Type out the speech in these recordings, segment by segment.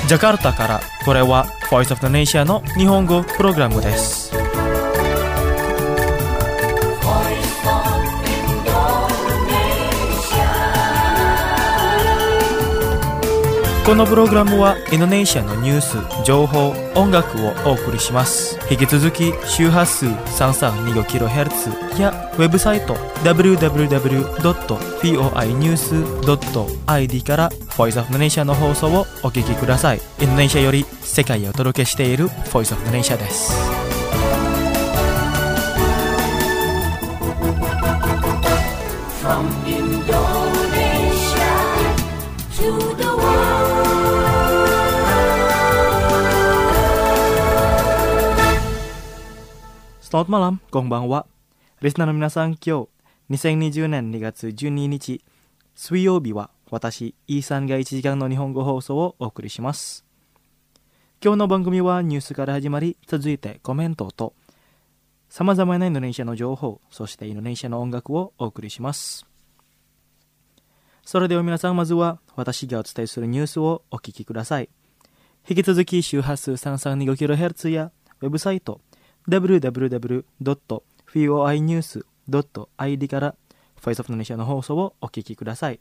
ジャカルタからこれは Voice of the Nation の日本語プログラムです。このプログラムはインドネシアのニュース、情報、音楽をお送りします。引き続き周波数 332kHz やウェブサイト www.voinews.id から Voice of the Nation の放送をお聞きください。インドネシアより世界へお届けしている Voice of the Nation です。From Indonesia to the Selamat malam, konbanwa. リスナーの皆さん、今日2020年2月12日水曜日は私イーさんが1時間の日本語放送をお送りします。今日の番組はニュースから始まり、続いてコメントとさまざまなインドネシアの情報、そしてインドネシアの音楽をお送りします。それでは皆さん、まずは私がお伝えするニュースをお聞きください。引き続き周波数 332kHz やウェブサイトwww.voinews.id から Voice of the Nation の放送をお聞きください。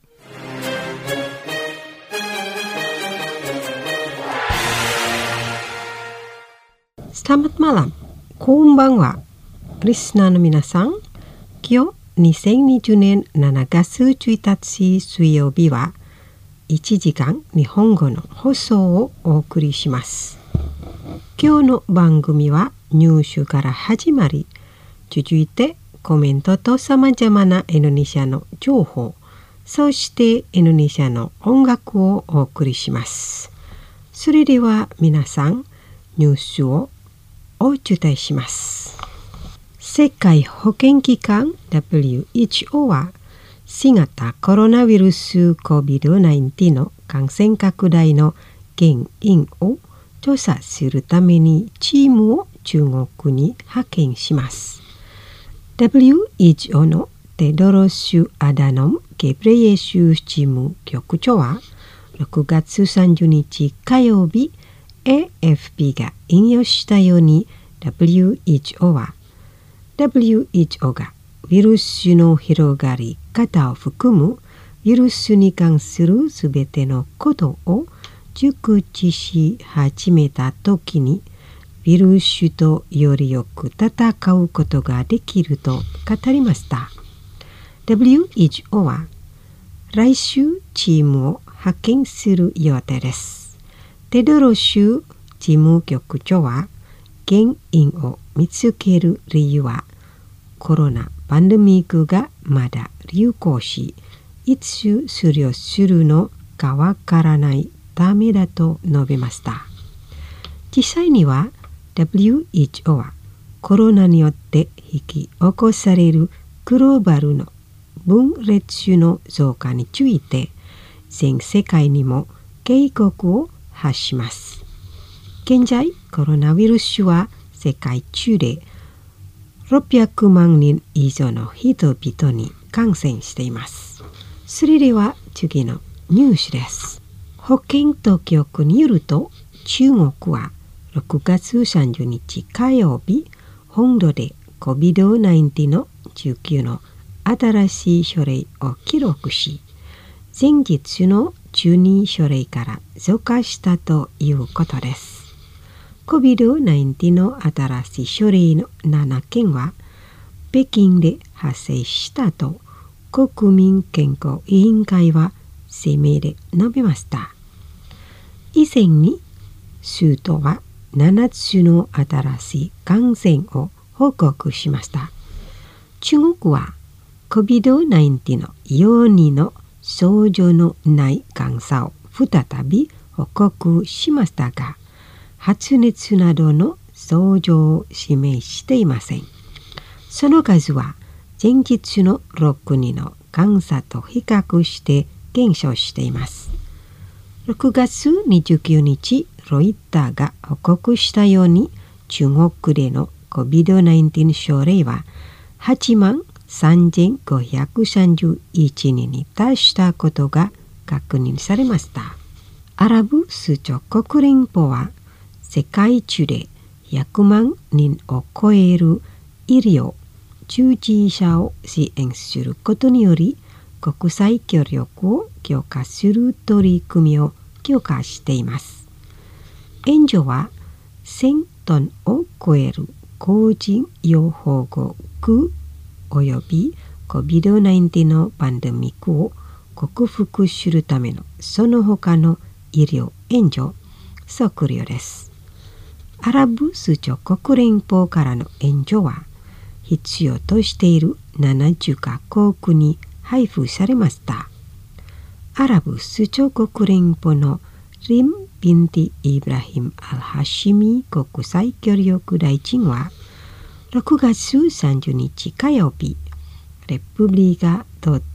Selamat malam, konbanwa. リスナーの皆さん、今日2020年7月1日水曜日は1時間日本語の放送をお送りします。今日の番組はニュースから始まり、続いてコメントとさまざまなインドネシアの情報、そしてインドネシアの音楽をお送りします。それでは皆さん、ニュースをお伝えします。世界保健機関 WHO は新型コロナウイルス COVID-19 の感染拡大の原因を調査するためにチームを中国に派遣します。WHO のテドロス・アダノム・ゲブレイエス事務局長は6月30日火曜日 AFP が引用したように WHO がウイルスの広がり方を含むウイルスに関するすべてのことを熟知し始めたときにウイルスとよりよく戦うことができると語りました。WHO は来週チームを派遣する予定です。テドロス事務局長は原因を見つける理由はコロナパンデミックがまだ流行し、いつ終了するのかわからないためだと述べました。実際には WHO はコロナによって引き起こされるグローバルの分裂の増加について全世界にも警告を発します。現在コロナウイルスは世界中で600万人以上の人々に感染しています。それでは次のニュースです。保健当局によると中国は6月30日火曜日本土で COVID-19 の19の新しい症例を記録し、前日の12症例から増加したということです。COVID-19 の新しい症例の7件は北京で発生したと国民健康委員会は声明で述べました。以前に州都は7つの新しい感染を報告しました。中国は COVID-19 の4人の症状のない患者を再び報告しましたが、発熱などの症状を示していません。その数は前日の6人の患者と比較して減少しています。6月29日、ロイターが報告したように、中国での COVID-19 症例は83,531人に達したことが確認されました。 アラブ首長国連邦は世界中で100万人を超える医療従事者を支援することにより、国際協力を強化する取り組みを強化しています。援助は1000トンを超える個人用保護具および COVID-19 のパンデミックを克服するためのその他の医療援助、食料です。アラブ首長国連邦からの援助は必要としている70カ国に配布されました。アラブ首長国連邦のリム・ビンティ・イブラヒム・アル・ハシミ国際協力大臣は6月30日火曜日、レプリガ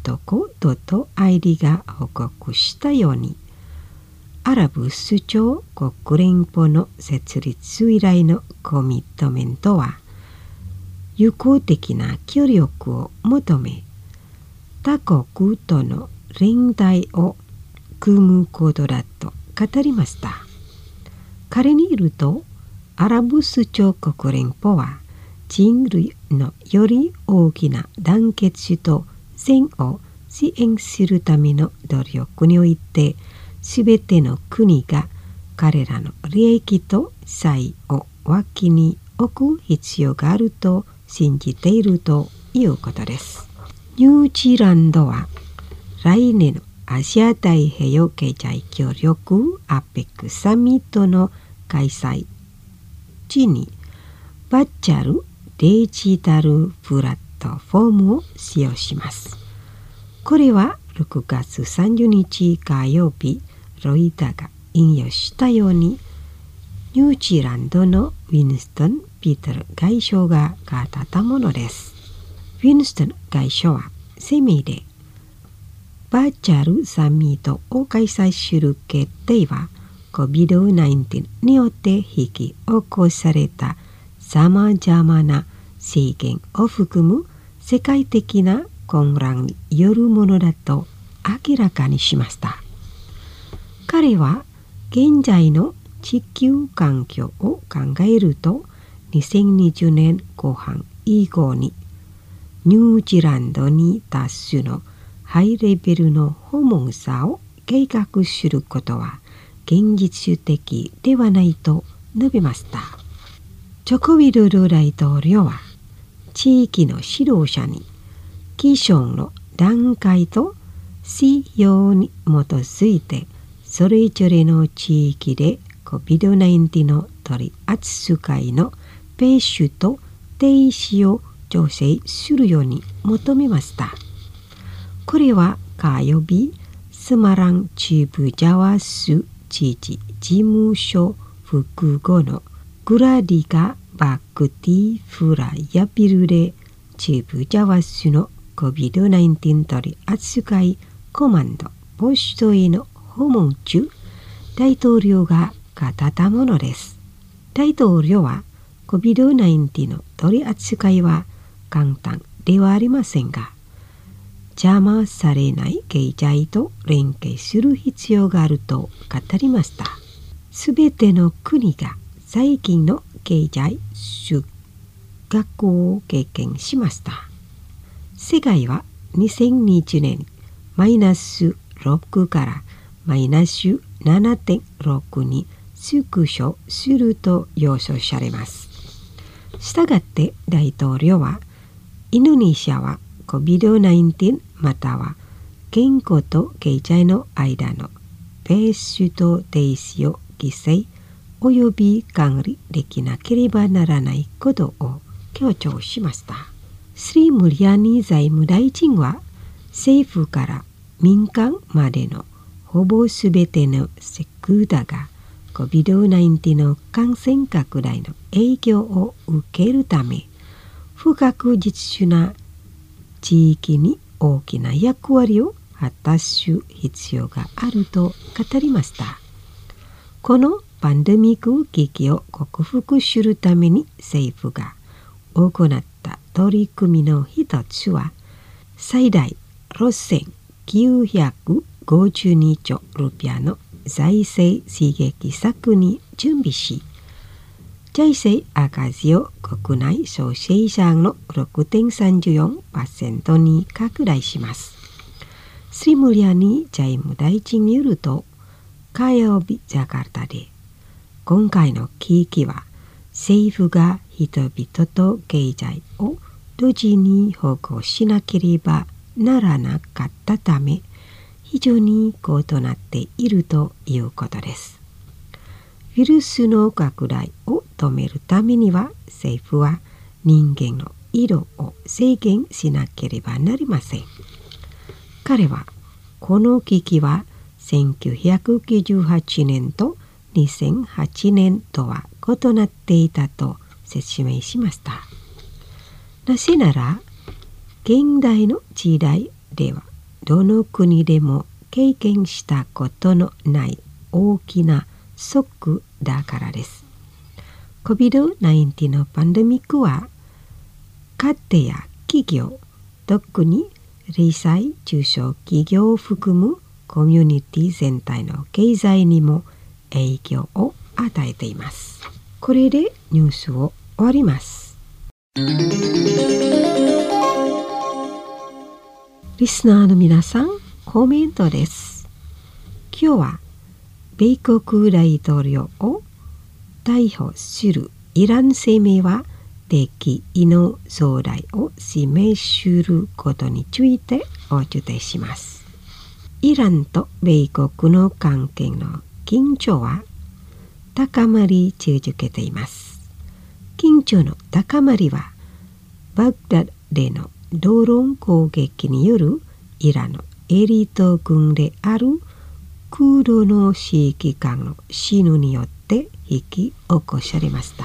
.co.id が報告したように、アラブ首長国連邦の設立以来のコミットメントは、友好的な協力を求め、他国との連帯を組むことだと語りました。彼によると、アラブ首長国連邦は人類のより大きな団結と善を支援するための努力において、すべての国が彼らの利益と差異を脇に置く必要があると信じているということです。ニュージーランドは来年のアジア太平洋経済協力 APEC サミットの開催時にバーチャルデジタルプラットフォームを使用します。これは6月30日火曜日、ロイターが引用したように、ニュージーランドのウィンストン・ピーター外相が語ったものです。ウィンストン外相は声明で、バーチャルサミットを開催する決定は COVID-19 によって引き起こされたさまざまな制限を含む世界的な混乱によるものだと明らかにしました。彼は現在の地球環境を考えると、2020年後半以降にニュージーランドに達すのハイレベルの訪問者を計画することは現実的ではないと述べました。ジョコビドド大統領は地域の指導者に既存の段階と指標に基づいてそれぞれの地域で COVID-19 の取り扱いのペースと停止を調整するように求めました。これは火曜日、スマラン中部ジャワス知事事務所複合のグラディカ・バクティ・フラヤビルで中部ジャワスの COVID-19 取り扱いコマンドポストへの訪問中、大統領が語ったものです。大統領は COVID-19 の取り扱いは簡単ではありませんが、邪魔されない経済と連携する必要があると語りました。すべての国が最近の経済収穫を経験しました。世界は2020年マイナス6からマイナス 7.6 に縮小すると予想されます。したがって大統領は、インドネシアは COVID-19 または健康と経済の間のペースと停止を規制および管理できなければならないことを強調しました。スリムリアニ財務大臣は、政府から民間までのほぼすべてのセクターが COVID-19 の感染拡大の影響を受けるため、不確実な地域に大きな役割を果たす必要があると語りました。このパンデミック危機を克服するために政府が行った取り組みの一つは、最大6952兆ルピアの財政刺激策に準備し、財政赤字を国内総生産の 6.34% に拡大します。スリムリャニ財務大臣によると、火曜日ジャカルタで、今回の危機は政府が人々と経済を同時に保護しなければならなかったため、非常に高となっているということです。ウイルスの拡大を止めるためには、政府は人間の移動を制限しなければなりません。彼はこの危機は1998年と2008年とは異なっていたと説明しました。なぜなら、現代の時代ではどの国でも経験したことのない大きなショックだからです。COVID-19 のパンデミックは、家庭や企業、特に零細中小企業を含むコミュニティ全体の経済にも影響を与えています。これでニュースを終わります。リスナーの皆さん、コメントです。今日は米国大統領を逮捕するイラン声明は敵意の将来を示することについてお伝えします。イランと米国の関係の緊張は高まり続けています。緊張の高まりは、バグダッドでのドローン攻撃によるイランのエリート軍であるクードの指揮官の死にによって引き起こされました。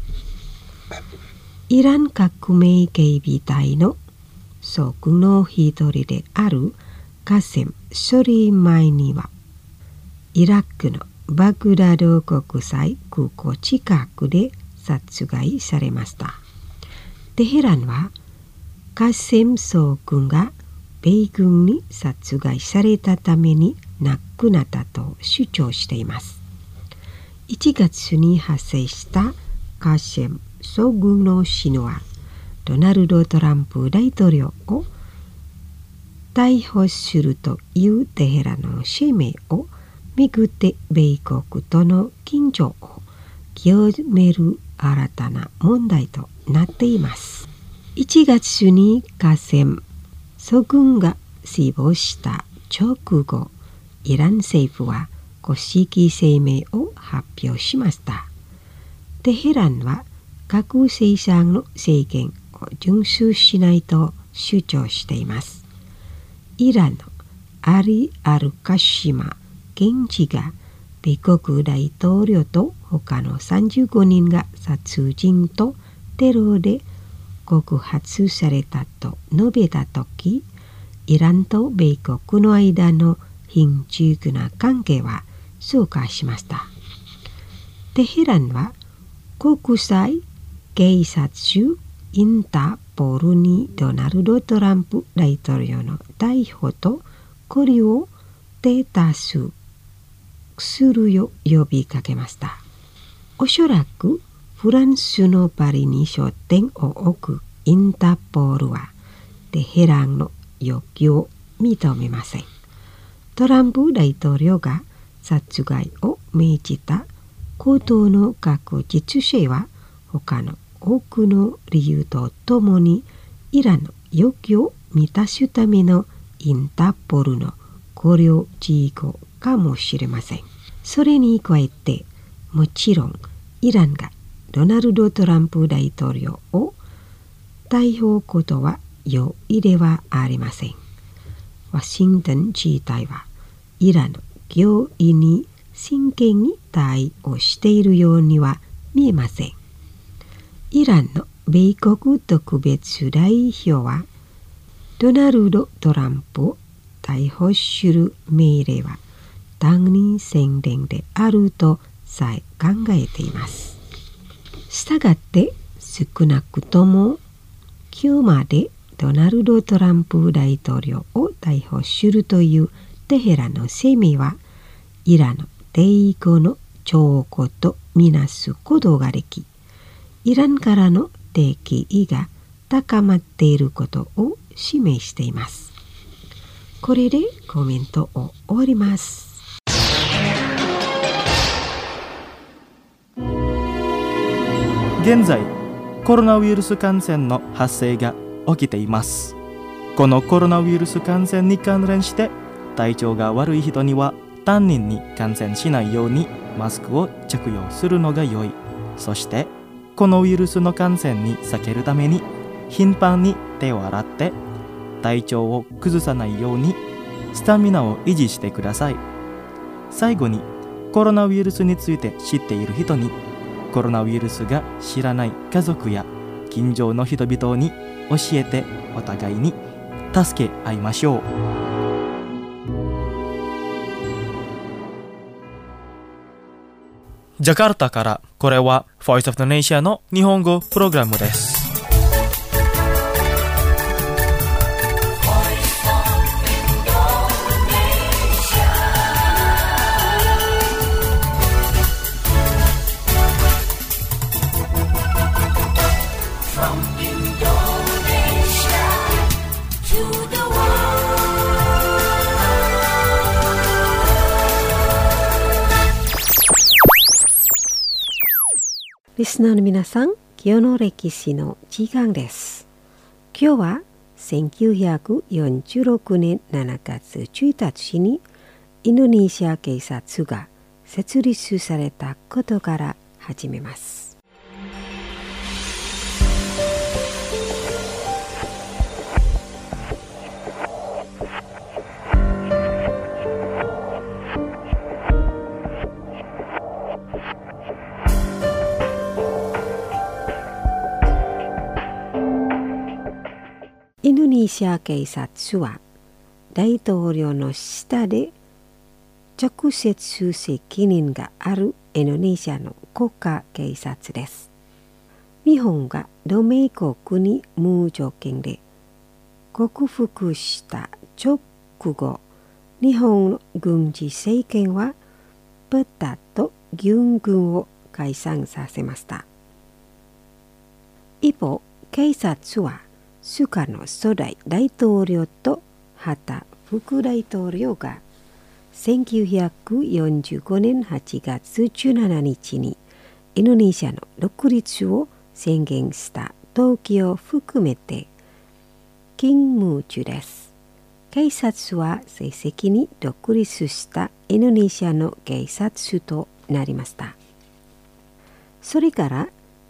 イラン革命警備隊の将軍の一人であるカセム・ソリマイニは、イラクのバグダド国際空港近くで殺害されました。テヘランはカセム将軍が米軍に殺害されたために亡くなったと主張しています。1月に発生したカセム将軍の死には、ドナルド・トランプ大統領を逮捕するというテヘランの声明をめぐって、米国との緊張を強める新たな問題となっています。1月にカセム将軍が死亡した直後、イラン政府は公式声明を発表しました。テヘランは核生産の制限を遵守しないと主張しています。イランのアリ・アルカシマ検事が、米国大統領と他の35人が殺人とテロで告発されたと述べたとき、イランと米国の間の緊張な関係は増加しました。テヘランは国際警察署インターポールにドナルド・トランプ大統領の逮捕と拘留を手助けするよう呼びかけました。おそらくフランスのパリに拠点を置くインターポールはテヘランの要求を認めません。トランプ大統領が殺害を命じたことの確実性は、他の多くの理由とともにイランの要求を満たすためのインターポールの考慮事項かもしれません。それに加えて、もちろんイランがドナルド・トランプ大統領を逮捕ことは容易ではありません。ワシントン自体はイランの脅威に真剣に対応しているようには見えません。イランの米国特別代表は、ドナルド・トランプを逮捕する命令は単に宣伝であるとさえ考えています。したがって少なくとも今日までドナルド・トランプ大統領を逮捕するというテヘランの声明は、 イラの帝国の兆候とみなすことができ、イランからの敵意が高まっていることを示しています。これでコメントを終わります。 現在、コロナウイルス感染の発生が起きています。このコロナウイルス感染に関連して、体調が悪い人には他人に感染しないようにマスクを着用するのが良い。そしてこのウイルスの感染に避けるために頻繁に手を洗って体調を崩さないようにスタミナを維持してください。最後にコロナウイルスについて知っている人に、コロナウイルスが知らない家族や近所の人々に教えて、お互いに助け合いましょう。ジャカルタから、これは Voice of the Nation の日本語プログラムです。 リスナーの皆さん、今日の歴史の時間です。今日は1946年7月1日にインドネシア警察が設立されたことから始めます。インドネシア警察は大統領の下で直接責任があるインドネシアの国家警察です。日本が同盟国に無条件で降伏した直後、日本軍事政権はパッタと軍軍を解散させました。一方、警察はスカの初代大統領と畑副大統領が1945年8月17日にインドネシアの独立を宣言した時を含めて勤務中です。警察は正式に独立したインドネシアの警察となりました。それから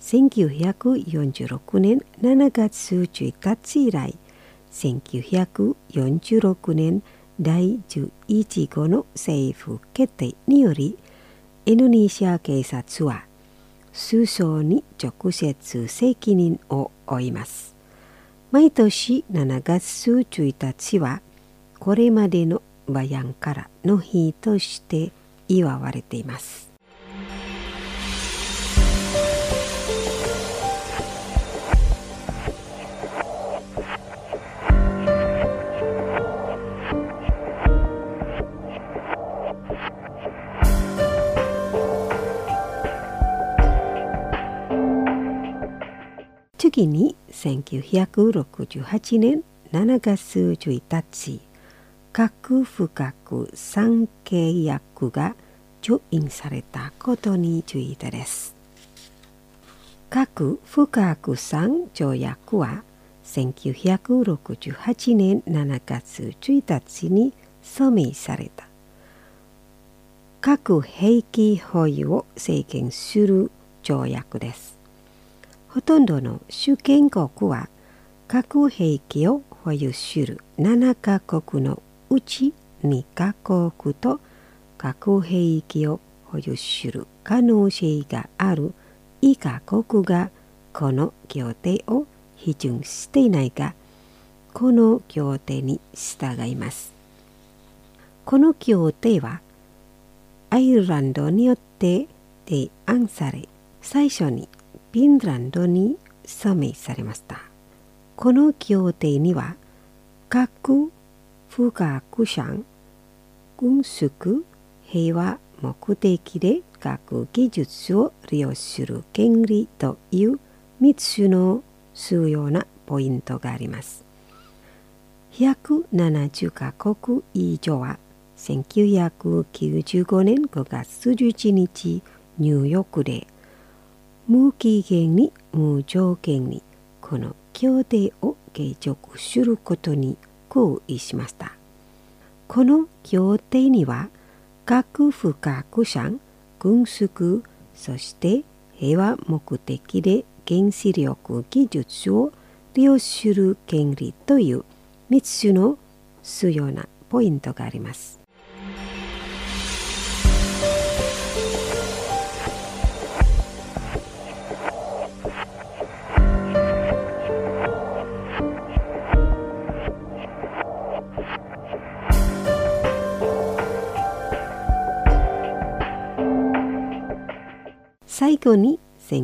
1946年7月1日以来、1946年第11号の政府決定により、インドネシア警察は首相に直接責任を負います。毎年7月1日は、これまでのバヤンカラの日として祝われています。次に1968年7月1日、核不拡散契約が調印されたことについてです。核不拡散条約は1968年7月1日に署名された核兵器保有を制限する条約です。ほとんどの主権国は核兵器を保有する7カ国のうち2カ国と核兵器を保有する可能性がある以下国がこの協定を批准していないが、この協定に従います。この協定はアイルランドによって提案され、最初にフィンランドに署名されました。この協定には核不拡散、軍縮、 平和目的で学技術を利用する権利という3つの重要なポイントがあります。170カ国以上は1995年5月11日ニューヨークで無期限に無条件にこの協定を継続することに合意しました。この協定には核不拡散、軍縮、そして平和目的で原子力技術を利用する権利という3つの重要なポイントがあります。最後に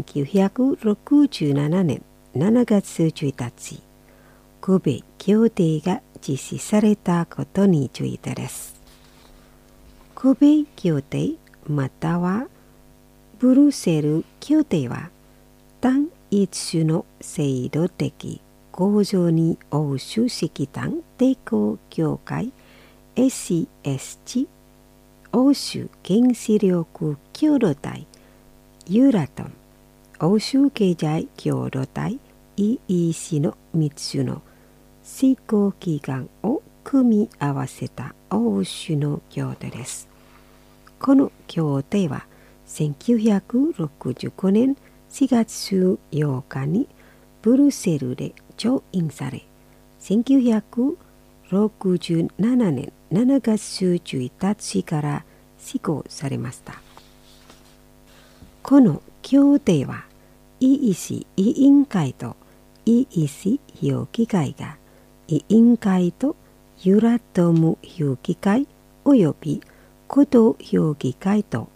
1967年7月1日、神戸協定が実施されたことについてです。神戸協定またはブルセル協定は単一の制度的構造に欧州石炭抵抗協会 SCSC 欧州原子力共同体ユーラトン、欧州経済共同体 EEC の3つの施行機関を組み合わせた欧州の協定です。この協定は1965年4月8日にブルセルで調印され、1967年7月1日から施行されました。この協定は EEC 委員会と EEC 評議会が委員会とユーラトム評議会および高等評議会と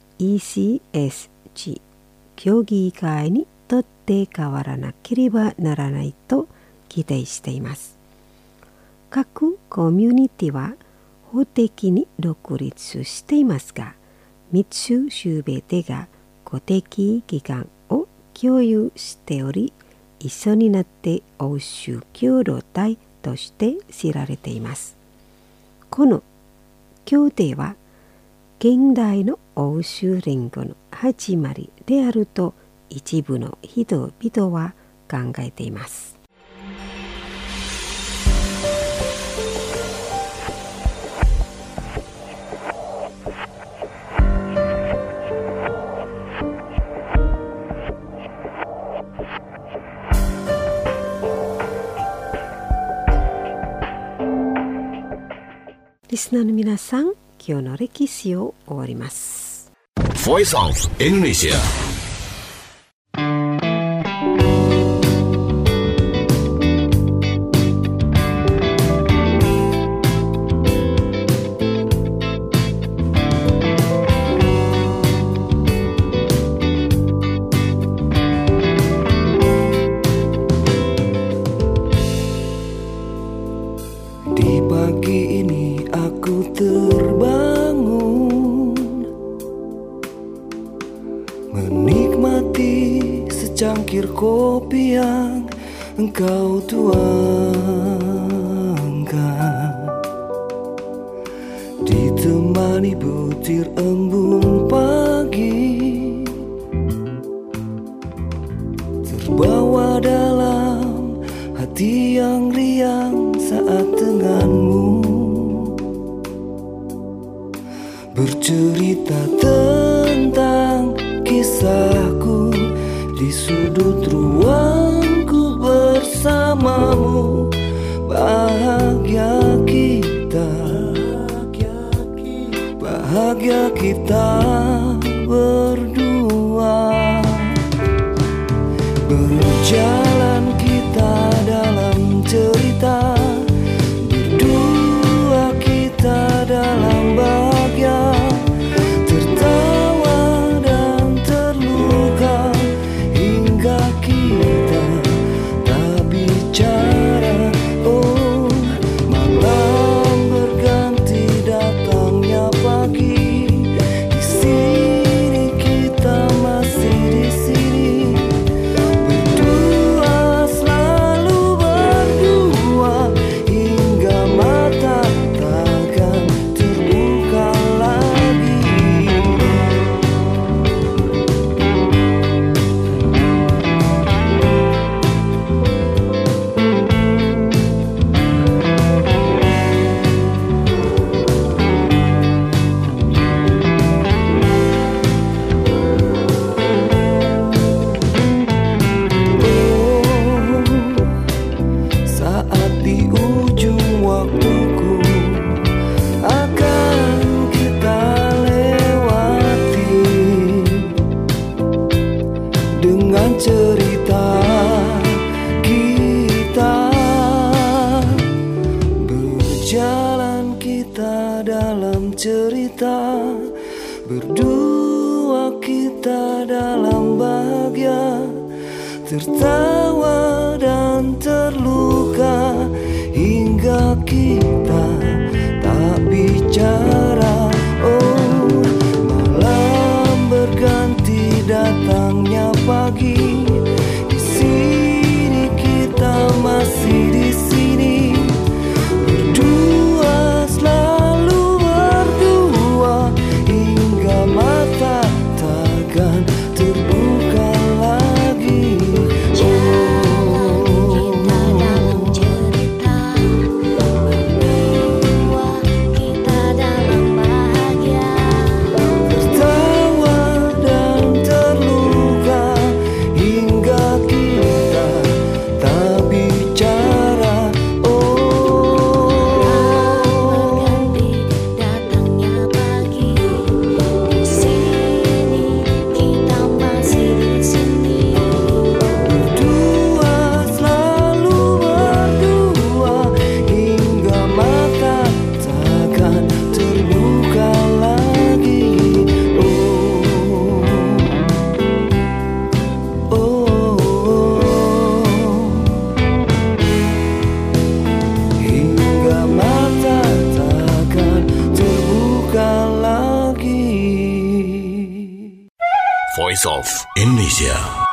ECSG 協議会にとって変わらなければならないと規定しています。各コミュニティは法的に独立していますが、3つすべてが公的機関を共有しており、一緒になって欧州共同体として知られています。この協定は現代の欧州連合の始まりであると一部の人々は考えています。リスナーの皆さん、今日の歴史を終わります。 Voice of Indonesia。 Di pagi ini aku terbangun, menikmati secangkir kopi yang engkau tuangkan, ditemani butir embun pagi, terbawa dalam hati yang riang saat denganmu bercerita tentang kisahku di sudut ruangku bersamamu. Bahagia kita berdua, berjalan kita dalam cerita, berdua kita dalam bahagia, tertawa dan terluka hingga kita tak bicara. Oh, malam berganti datangnya pagi, kita, berdua kita dalam bahagia, tertawa dan terluka, hingga kita tak bicara. Oh, malam berganti datangnya pagi, di sini kita masih di sini, berdua selalu berdua, hingga mata takkan terbuka lagi. Voice of Indonesia.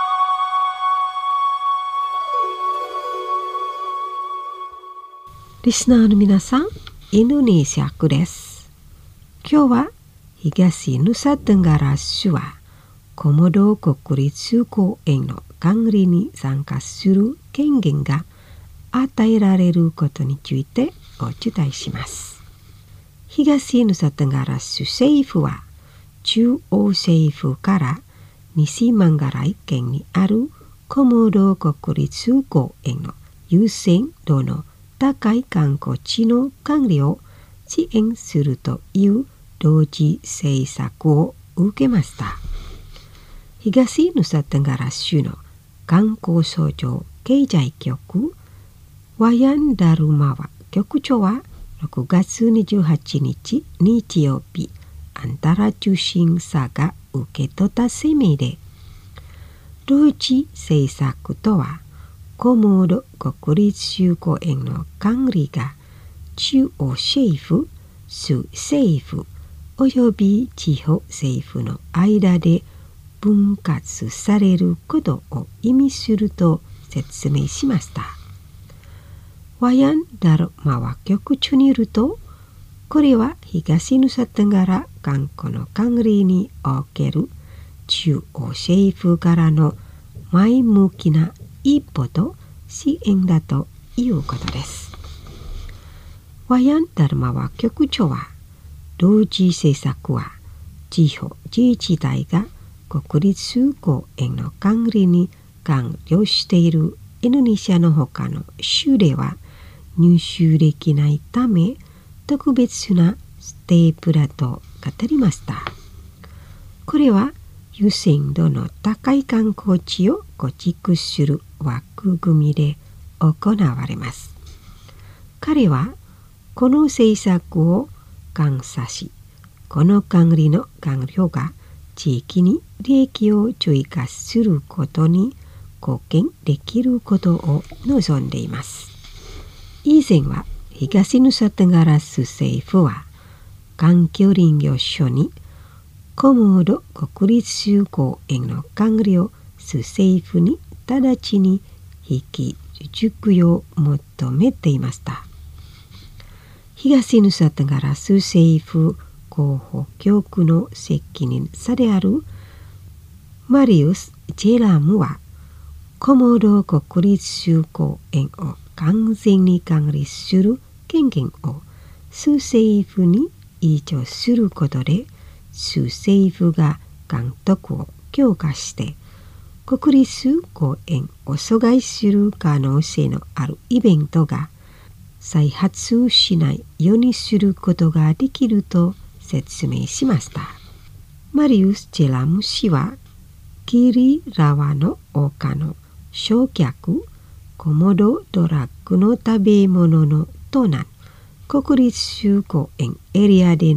リスナーの皆さん、インドネシア語です。今日は東ヌサテンガラ州はコモド国立公園の管理に参加する権限が与えられることについてお伝えします。東ヌサテンガラ州政府は中央政府から西マンガライ県にあるコモド国立公園の優先度の高い観光地の管理を支援するという同時政策を受けました。東ヌサテンガラ州の観光総長経済局ワヤンダルマワ局長は6月28日日曜日、アンタラ中心さが受け取った声明で、同時政策とはコモド国立州公園の管理が中央政府、州政府および地方政府の間で分割されることを意味すると説明しました。ワヤンダルマワ局長によると、これは東ヌサテンガラ観光の管理における中央政府からの前向きな一歩と支援だということです。ワヤンダルマワ局長は、同時政策は地方自治体が国立公園の管理に関与しているインドネシアの他の州では入手できないため、特別なステープだと語りました。これは優先度の高い観光地を構築する枠組みで行われます。彼はこの政策を監査し、この管理の官僚が地域に利益を追加することに貢献できることを望んでいます。以前は東ヌサテンガラ州政府は環境林業省にコモド国立州公園の管理を州政府に直ちに引き継ぐよう求めていました。東ヌサテンガラ州政府広報局の責任者であるマリウス・ジェラムは、コモド国立州公園を完全に管理する権限を州政府に移譲することで、州政府が監督を強化して国立公園を阻害する可能性のあるイベントが再発しないようにすることができると説明しました。マリウス・ジェラム氏は、キリラワの丘の焼却、コモドドラッグの食べ物の盗難、国立州公園エリアでの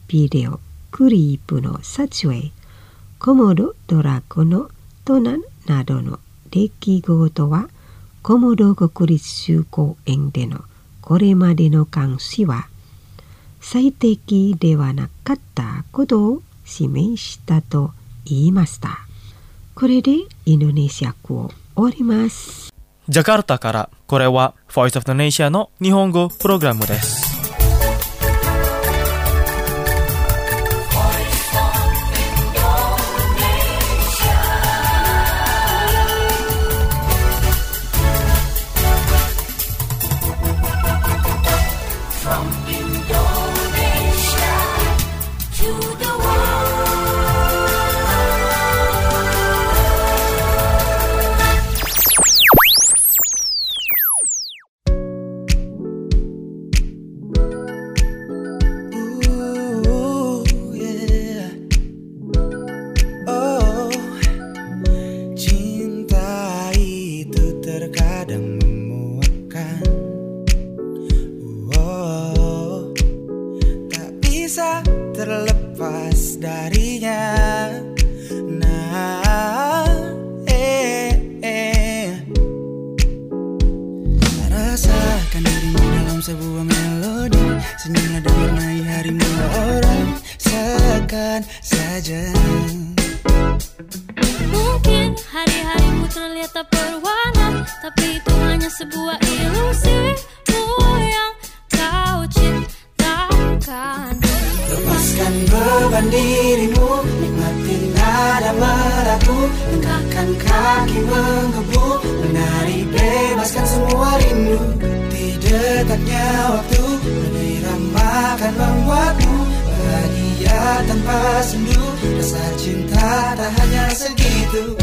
ビデオクリープの撮影、コモドドラゴの盗難などの出来事は、コモド国立州公園でのこれまでの監視は最適ではなかったことを示したと言いました。これでインドネシア語を終わります。 ジャカルタからこれは Voice of Indonesia の日本語プログラムです。 Terlepas darinya, rasakan dirimu dalam sebuah melodi, senyumnya dan warnai harimu orang seakan saja. Mungkin hari-harimu terlihat tak berwarna, tapi itu hanya sebuah ilusimu yang kau ciptakan. Lepaskan beban dirimu, nikmati nada meragu, langkahkan kaki menggebu, menari bebaskan semua rindu. Di detaknya waktu, meniramakan membuatmu bahagia tanpa sendu. Rasa cinta tak hanya segitu.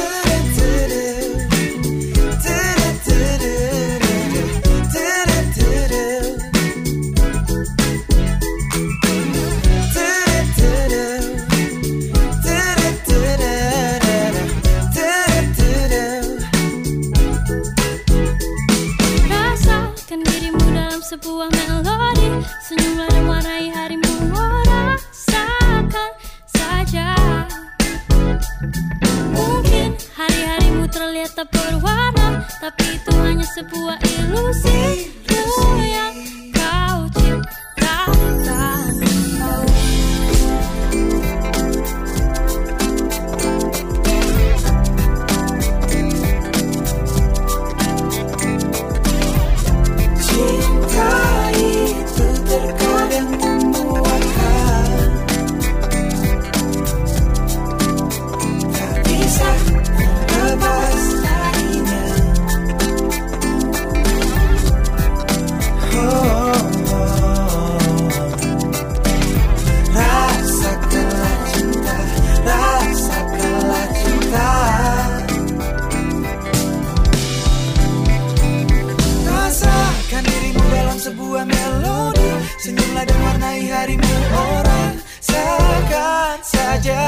Sebuah melodi, senyumlah dan warnai harimu rasakan saja. Mungkin hari-harimu terlihat tak berwarna, tapi itu hanya sebuah ilusimu yang kau ciptakan. Sebuah melodi, senyumlah dan warnai harimu orang seakan saja.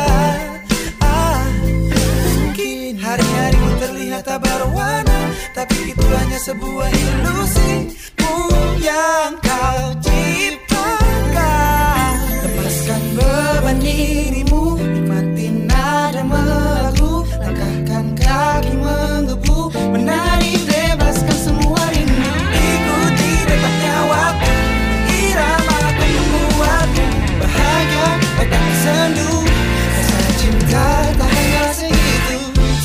Mungkin hari-harimu terlihat tak berwarna, tapi itu hanya sebuah ilusimu yang kau ciptakan. Lepaskan beban dirimu, nikmati nada melagu, langkahkan kaki menggebu, menari bebaskan semua rindu. Waktu irama akan membuatmu bahagia dan sendu. Rasa cinta tak hanya segitu.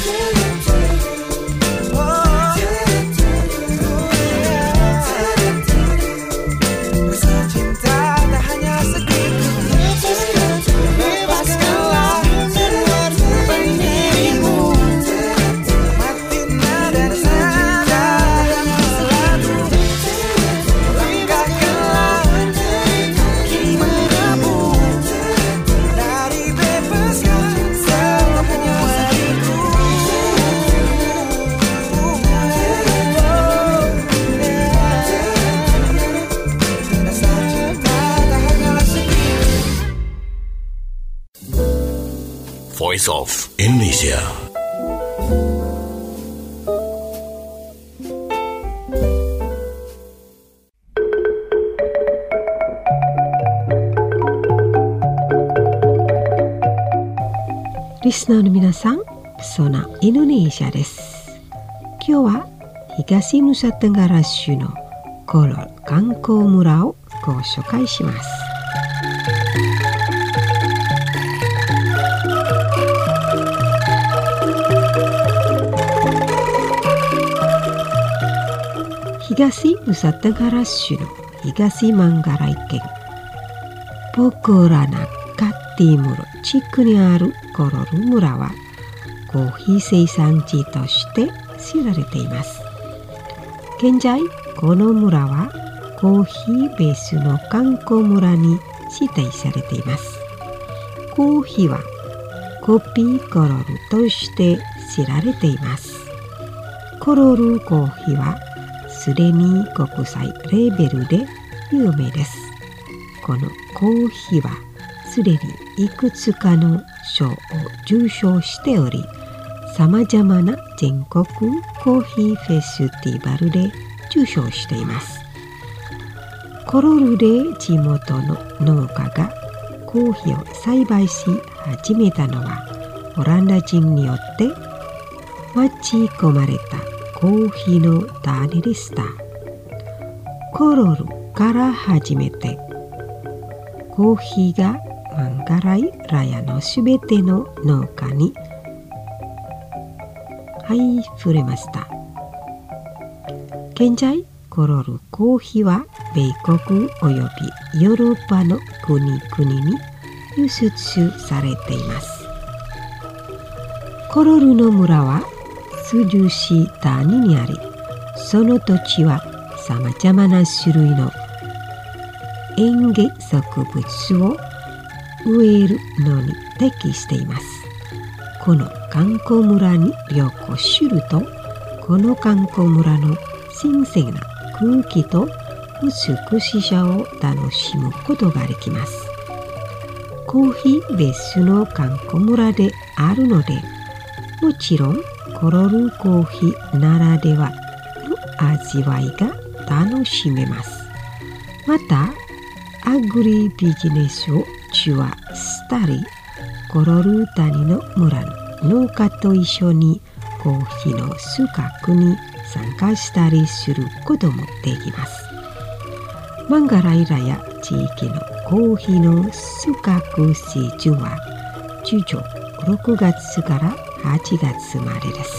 Rasa cinta tak hanya segitu. Bebaskanlah beban dirimu, mati nada cinta yang selalu. Voice of Indonesia. リスナーの皆さん、Pesona Indonesia です。今日は東ヌサテンガラ州のコロル観光村をご紹介します。東ヌサテンガラ州の東マンガライ県ポコラナカティムロ地区にあるコロル村はコーヒー生産地として知られています。現在この村はコーヒーベースの観光村に指定されています。コーヒーはコピーコロルとして知られています。コロルコーヒーはすでに国際レベルで有名です。このコーヒーはすでにいくつかの賞を受賞しており、さまざまな全国コーヒーフェスティバルで受賞しています。コロルで地元の農家がコーヒーを栽培し始めたのはオランダ人によって持ち込まれたコーヒーの種でした。コロルから始めてコーヒーがマンガライラヤのすべての農家に触れました。現在コロルコーヒーは米国およびヨーロッパの国々に輸出されています。コロルの村は涼しい谷にあり、その土地はさまざまな種類の園芸植物を植えるのに適しています。この観光村に旅行すると、この観光村の新鮮な空気と美しさを楽しむことができます。コーヒーベースの観光村であるので、もちろんコロルコーヒーならではの味わいが楽しめます。またアグリビジネスを中和したり、コロル谷の村の農家と一緒にコーヒーの収穫に参加したりすることもできます。マンガライラや地域のコーヒーの収穫シーズンは通常6月から8月までです。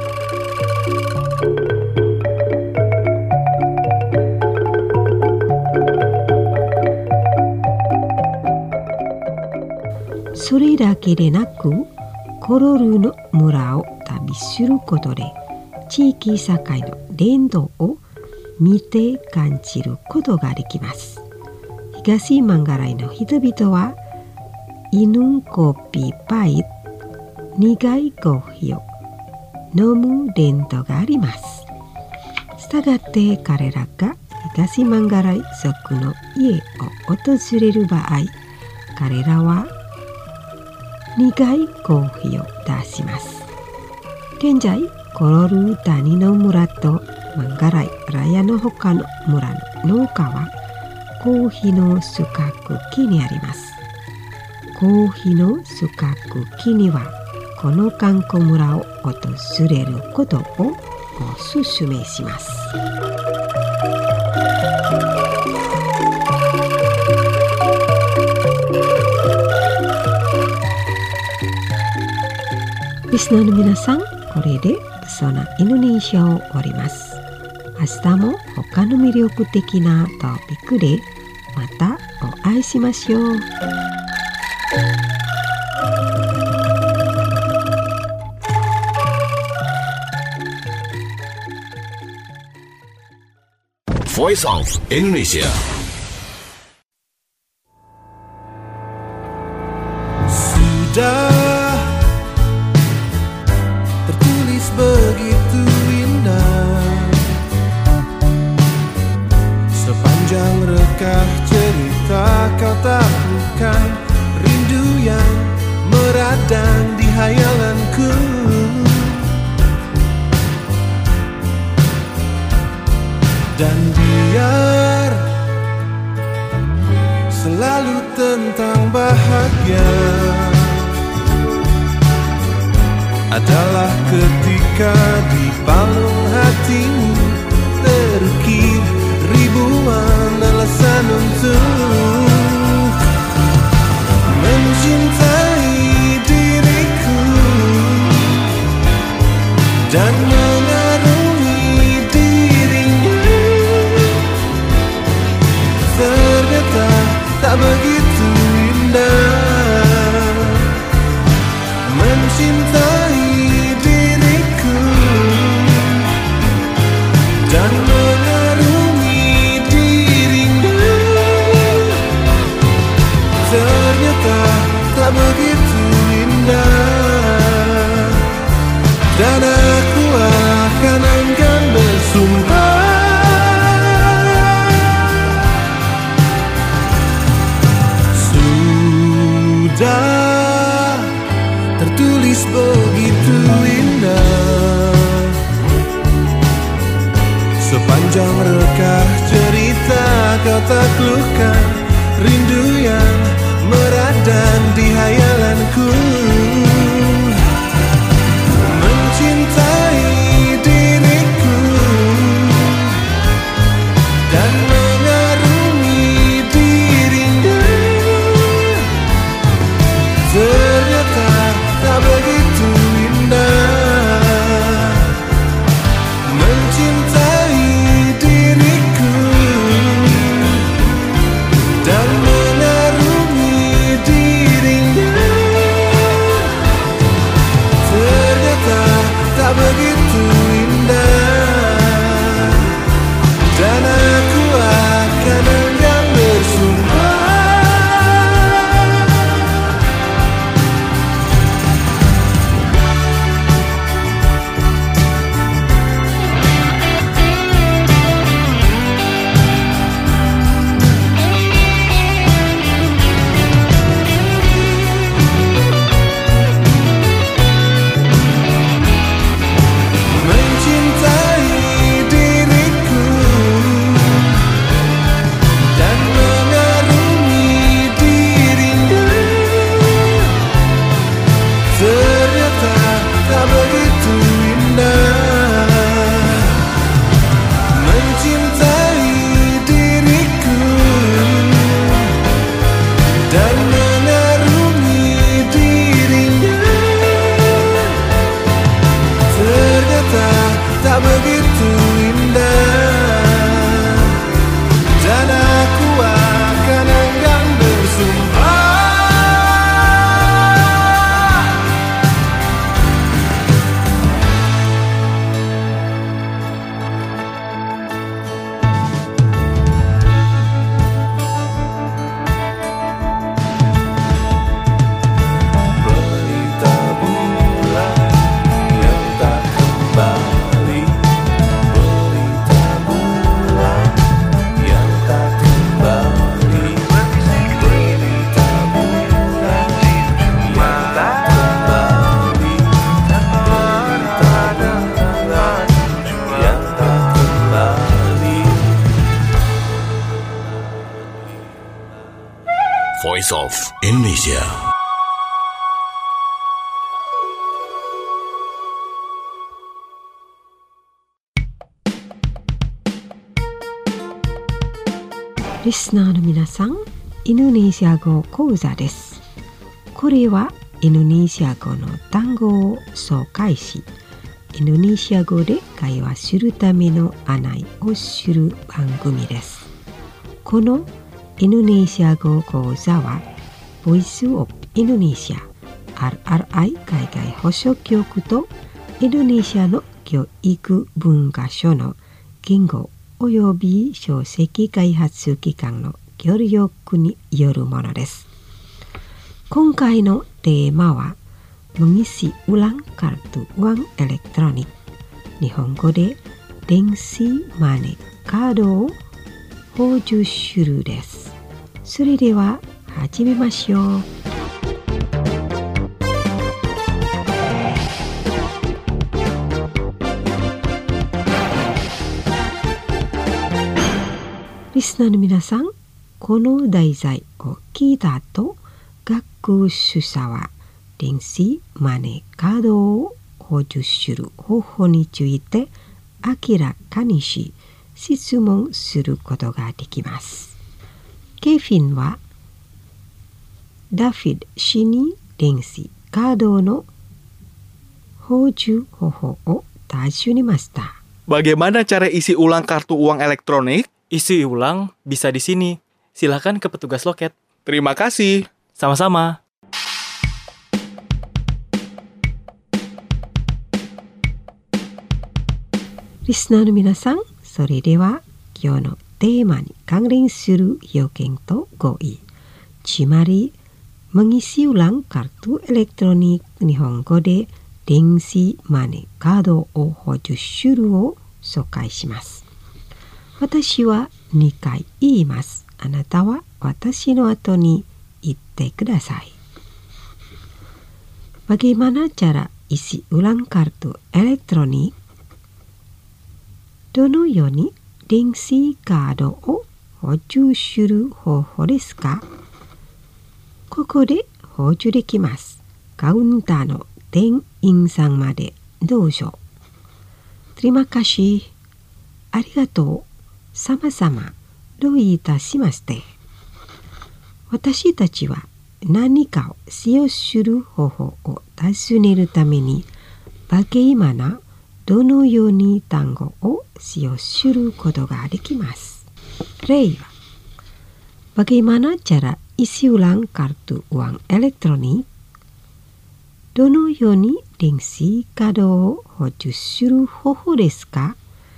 それだけでなく、コロルの村を旅することで地域社会の伝統を見て感じることができます。東マンガライの人々はイヌンコピパイ苦いコーヒーを飲む伝統があります。したがって彼らが東マンガライ族の家を訪れる場合、彼らは苦いコーヒーを出します。現在コロル谷の村とマンガライラヤの他の村の農家はコーヒーの収穫期にあります。コーヒーの収穫期にはこの観光村を訪れることをお勧めします。リスナーの皆さん、これでPesona Indonesiaを終わります。明日も他の魅力的なトピックでまたお会いしましょう。 Voice of Indonesia. Sudah tertulis begitu indah, sepanjang rekah cerita kau taklukkan rindu yang meradang di hayalanku. Dan biar selalu tentang bahagia, adalah ketika di palung hatimu terukir ribuan alasan untuk mencintai diriku dan mengarungi dirimu. Ternyata tak begitu indah mencintai diriku dan mengarungi dirimu. Ternyata tak begitu indah, dan aku akan enggan bersumpah. Sudah tertulis begitu indah sepanjang rekah cerita kau taklukkan rindu yang meradang di hayalanku. Mencintai diriku dan mengarungi dirimu. Ternyata tak begitu indah mencintai diriku dan mengarungi dirimu. Ternyata tak begitu indah, dan aku akan enggan bersumpah. Mencintai diriku dan mengarungi dirimu. Ternyata tak begitu indah mencintai diriku dan mengarungi dirimu. Ternyata tak begitu indah, dan aku akan enggan bersumpah. Berita bulan yang tak kembali, berita bulan yang tak kembali, berita bulan yang tak kembali, berita bulan yang tak kembali. Voice of Indonesia. Listener の皆さん、インドネシア語講座です。これはインドネシア語の単語を紹介し、インドネシア語で会話するための案内をする番組です。このインドネシア語講座は、ボイスオブインドネシア RRI 海外放送局とインドネシアの教育文化省の言語および書籍開発機関の協力によるものです。今回のテーマはmengisi ulang kartu uang elektronik。日本語で電子マネーカードを補充するです。それでは始めましょう。リスナーの皆さん、この題材を聞いた後、学習者は電子マネーカードを補充する方法について明らかにし、質問することができます。ケフィンはダフィッド氏に電子カードの補充方法を尋ねました。 Bagaimana cara isi ulang kartu uang elektronik? Isi ulang bisa di sini. Silahkan ke petugas loket. Terima kasih. Sama-sama. リスナーの皆さん、それでは今日のテーマに関連する要件と語彙、つまりmengisi ulang kartu elektronik日本語で電子マネーカードを補充するを紹介します。私は2回言います。あなたは私の後に言ってください。Bagaimana cara isi ulang kartu elektronik? どのように電子カードを補充する方法ですか？ここで補充できます。カウンターの店員さんまでどうぞ。Terima kasih。ありがとう。様々。どういたしまして。私たちは何かを使用する方法を尋ねるために、bagaimanaどのように単語を使用することができます。例は、bagaimana cara isi ulang kartu uang elektronik? どのように電子カードを補充する方法ですか？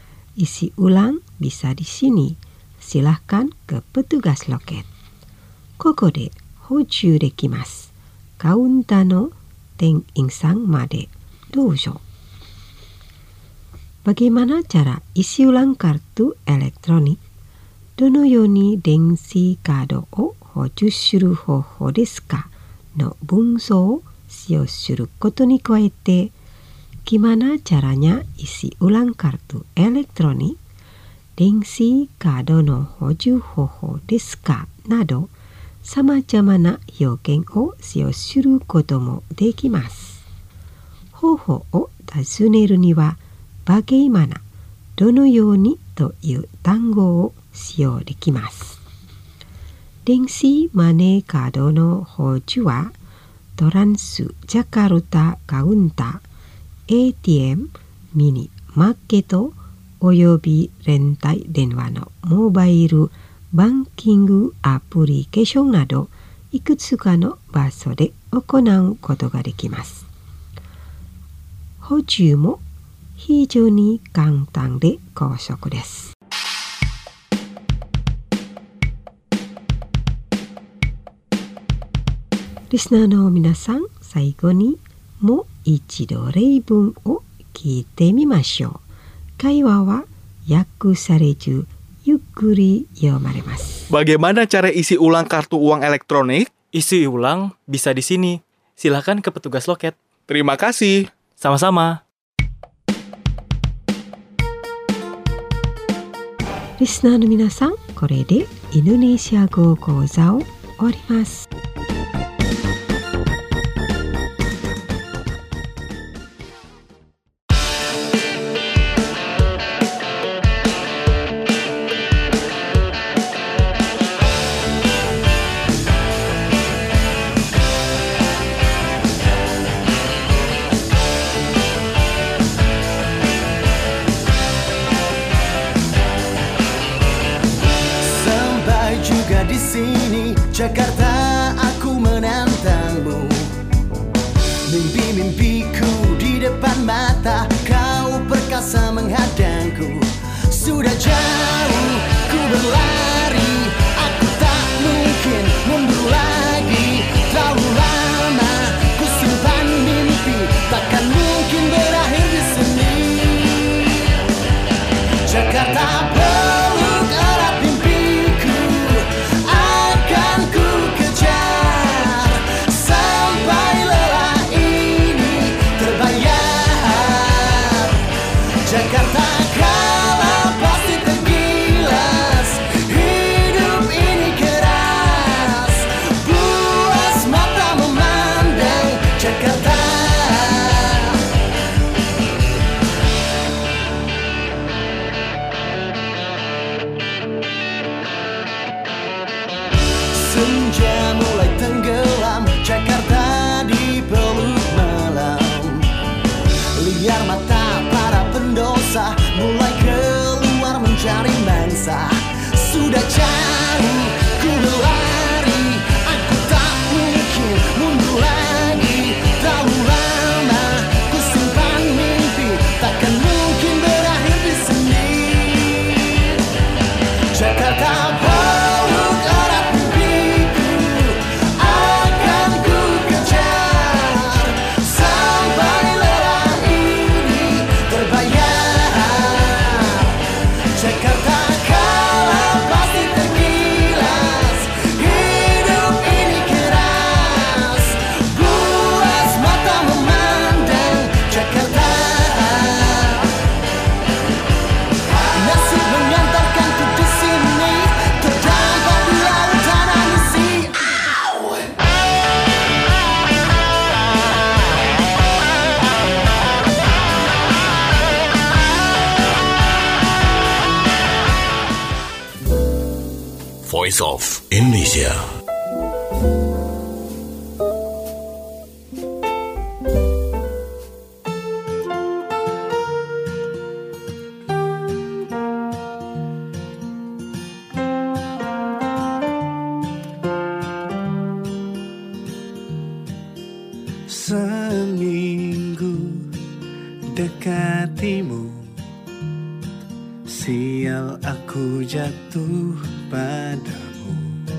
Isi ulang bisa di sini. Silahkan ke petugas loket. ここで補充できます。カウンターの店員さんまでどうぞ。Bagaimana cara isi ulang kartu elektronik? どのように電子カードを補充する方法ですか？の文章を使用することに加えて、gimana caranya isi ulang kartu elektronik? 電子カードの補充方法ですか？など、様々な表現を使用することもできます。方法を尋ねるには、bagaimana どのようにという単語を使用できます。電子マネーカードの補充は、トランスジャカルタカウンター、ATM、ミニマーケットおよび連帯電話のモバイルバンキングアプリケーションなどいくつかの場所で行うことができます。補充も非常に簡単で高速です。リスナーの皆さん、最後にもう一度例文を聞いてみましょう。会話は訳されずゆっくり読まれます。 Bagaimana cara isi ulang kartu uang elektronik? Isi ulang bisa di sini. Silahkan ke petugas loket. Terima kasih. Sama-sama. リスナーの皆さん、これでインドネシア語講座を終わります。 Di sini Jakarta aku menantangmu. Mimpi-mimpiku di depan mata, kau perkasa menghadangku. Sudah jauh ku berlari, aku tak mungkin mundur lagi. Terlalu lama ku simpan mimpi, takkan mungkin berakhir di sini. Jakarta peluk erat mimpiku, akan ku kejar sampai lelah ini terbayar. Jakarta kala pasti tergila. Senja mulai tenggelam, Jakarta dipeluk malam. Liar mata para pendosa mulai keluar mencari mangsa. Sudah jauh ku berlari, aku tak mungkin mundur lagi. Terlalu lama ku simpan mimpi, takkan mungkin berakhir di sini. Jakarta peluk erat mimpiku, akan ku kejar sampai lelah ini terbayar. Jakarta kala pasti tergilas, hidup ini keras, buas mata memandang Jakarta. Nasib mengantarkanku di sini, terdampar di lautan ambisi. Voice of Indonesia. Seminggu dekatimu, sial aku jatuh padamu.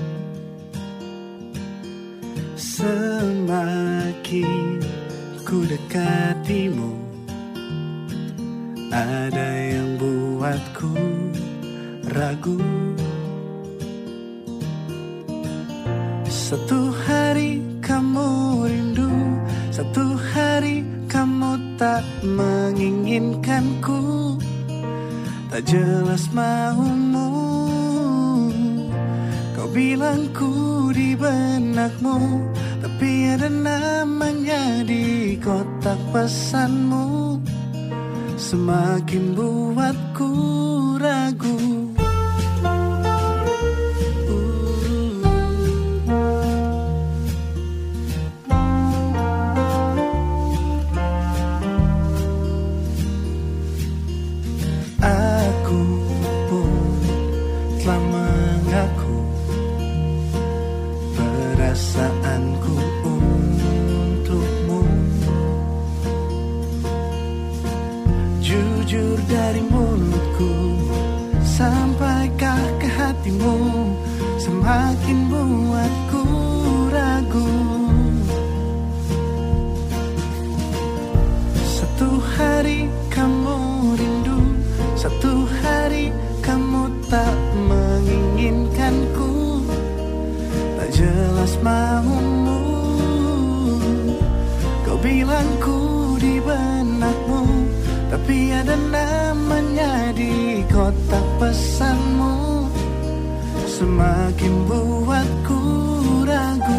Semakin ku dekatimu, ada yang buatku ragu. Satu hari kamu rindu, satu hari kamu tak menginginkanku. Tak jelas maumu, kau bilang ku di benakmu, tapi ada namanya di kotak pesanmu. Semakin buatku ragu. Aku pun telah mengaku perasaanku untukmu. Jujur dari mulutku, sampaikah ke hatimu, semakin buatku ragu. Satu hari kamu rindu, satu hari kamu tak menginginkanku. Tak jelas maumu, kau bilang ku di benakmu, tapi ada namanya di kotak pesanmu. Semakin buatku ragu.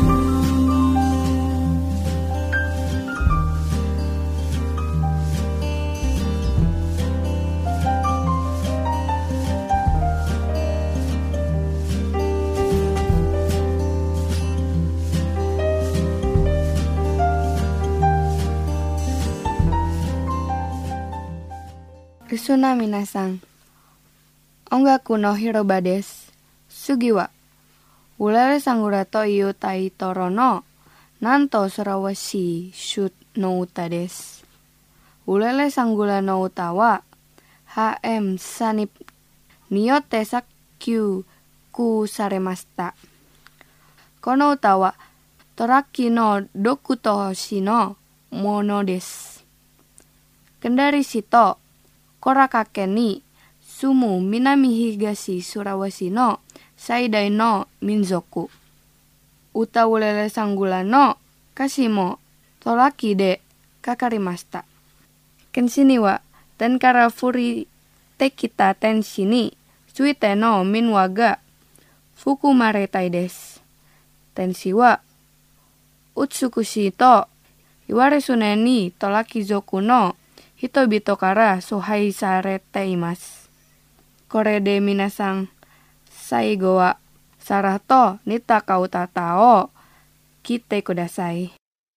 Risuna minasan. Ongaku no hiroba desu. Sugi wa ulere sangurato iu tai torono nanto Sulawesi shut no uta desu. Ulele sanggula no uta wa HM sanip niyote sakkyu ku saremashita. Kono uta wa toraki no dokuto hoshi no mono desu. Kendari shito korakake ni sumu minami higashi Sulawesi no saidai no minzoku. Uta ulele sanggula no kashi mo toraki de kakarimashita. Kenshini wa tenkara furi tekita tenshi ni suite no minwa ga fukumaretai desu. Tenshi wa utsukushi to iwaresune ni toraki zoku no hitobito kara sohai sarete imasu. Kore de minasan saigo wa Sarah to nita kauta o kite kudasai.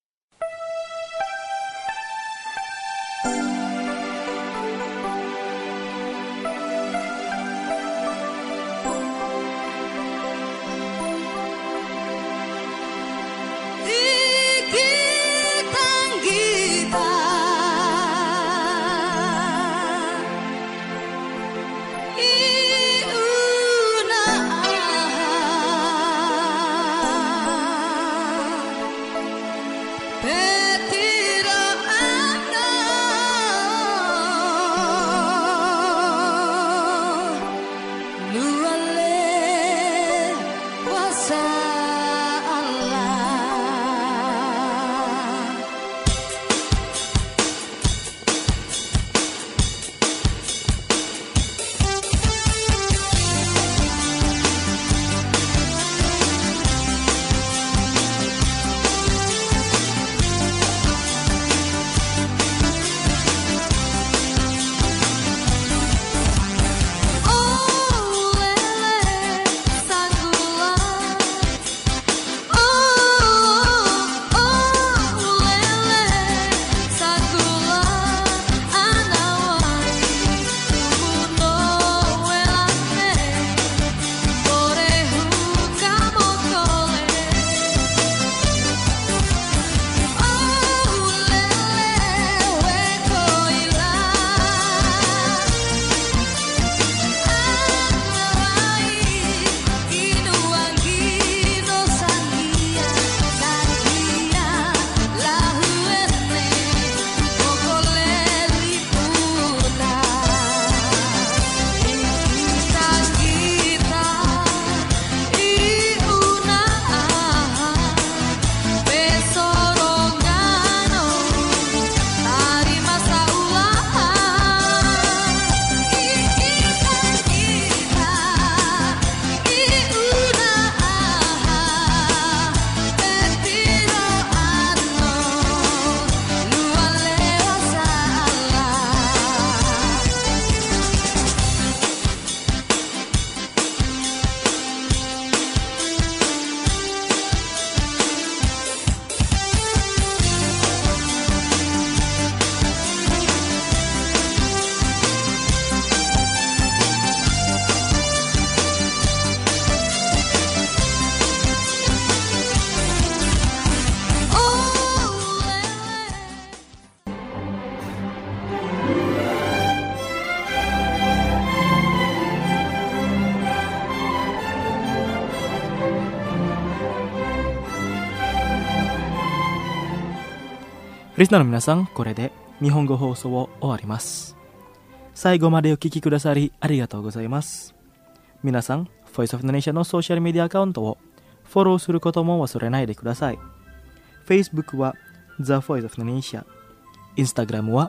リスナーの皆さん、これで日本語放送を終わります。最後までお聞きくださりありがとうございます。皆さん、Voice of Indonesia のソーシャルメディアアカウントをフォローすることも忘れないでください。Facebook は The Voice of Indonesia、Instagram は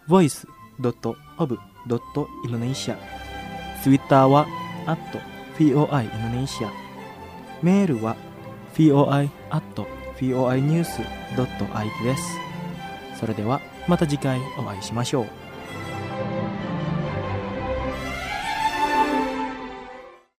voice.of.indonesia、Twitter は@voiindonesia、メールは voi@voinews.it です。それではまた次回お会いしましょう。